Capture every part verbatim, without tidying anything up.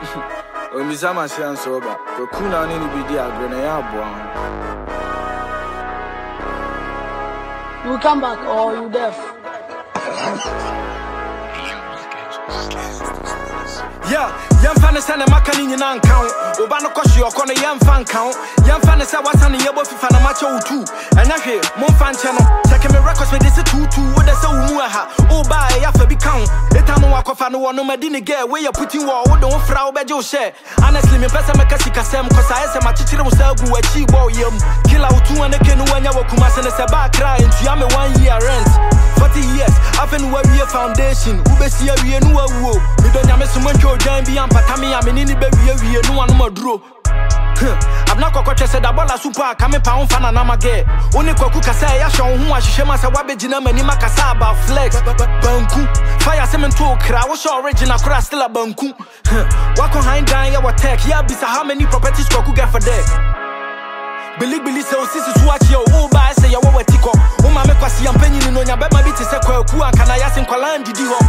When we say I'm sober, the kuna need to be there. You come back or you deaf? Yeah, young fan is an American in an count. Obano Koshi or Kona young fan count. Young fan is a was on the Yabo Fana Macho too. And I hear Monfan channel. Taking me records with this two two. What is so muaha? Oh, by a fabi count. The time I walk off and no Medina get where you're putting war. Don't frau bejo share. Honestly, me person make a sikasem because I said my teacher was a good cheap boy. Kill out two and a canoe when you walk and it's a back crying to Yame one year rent. forty years, I've been wearing a foundation. Ubesia, we know a woo. We don't have so much. Jambi and Patami, I'm in any baby, no one more drew. I'm not quite said about a super coming pound fan and I'm a gay. Only Kokuka say, I show who I should my Sawabijina and Makasaba flex. Banku, fire cement to crowd, was original cross still a banku. Walk behind down your tech, yeah, bisa how many properties Koku get for that. Believe, believe, so sisters watch your old by say, you're what tico. Oh, my Mekwasi, I'm penny in your bed, my bit is a Kwaku and can I ask in Kwalan did you?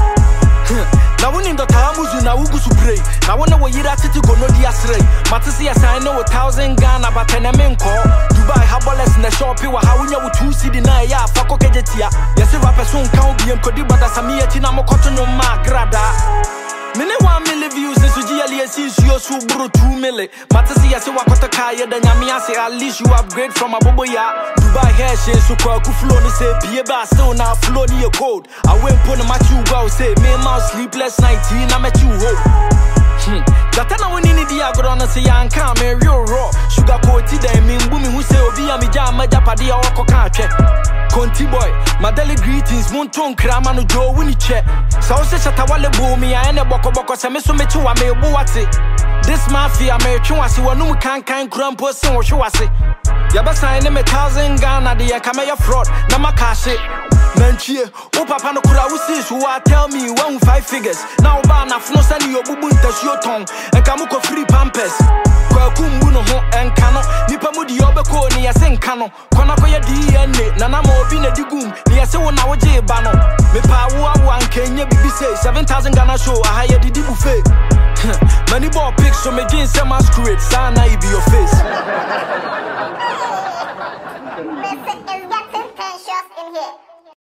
Now when in the Tamuzu now Ugu pray. Now when we hear that to go no diasray. Matisi as I know a thousand Ghana but an amen call. Dubai Habolas in the shop you how we know two city na ya fako kejetia. Yes, rapper soon can't be in Kodi but as a mere Tinamo cotton no magrada. Many one million views is G L S is your subro two million. Matasi as you walk out the kaya than Yamiasi at least you upgrade from a boboya. Dubai hair shades so Kwaku flow ni say Pieba still now flow near code. I went put a match you go say me mouse sleepless nineteen I met you hope. Hmm. Gatana when in the diagram say I can't me real raw. Sugar coated them mean booming who say Obi Amija Majapadi or Cocache. Conti boy, my daily greetings, Monton Kramano Joe Winnie check. So say Shatawale Boomy, I ain't a boko boko Sameso Metu, I may what's it. This mafia may chuasi one no can kind crump person or show us it. Yabasa in a thousand Ghana, the Akamaya fraud, Namakashi. Nanchie, oh papa no kura usis who are tell me one five figures. Now bana no send your bubuntas your tongue and Kamuko free pampers. Kwakumbuno and Kano, Nipamudi Obeko near Saint Kano, Konakoya D N A, Nanamo Bina Digum, near Sewan Awaje Bano. Me Pawa one Kenya B B say seven thousand Ghana show a higher Didi buffet. Many ball pics so me jeans some masquerade, Sana be your face. Mister is getting tensions in here.